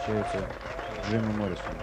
встречается с Джимом Моррисом.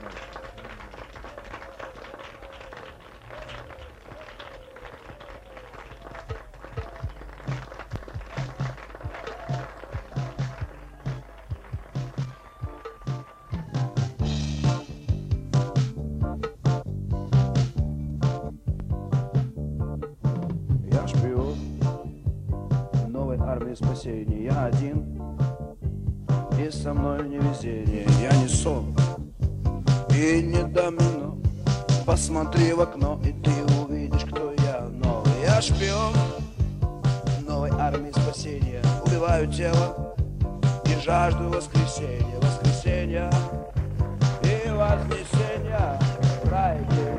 Я шпион новой армии спасения. Я один, и со мной невезение. Я не сон и не домино. Посмотри в окно, и ты увидишь, кто я. Новый я шпион новой армии спасения. Убиваю тело и жажду воскресения. Воскресения и вознесения. Рай.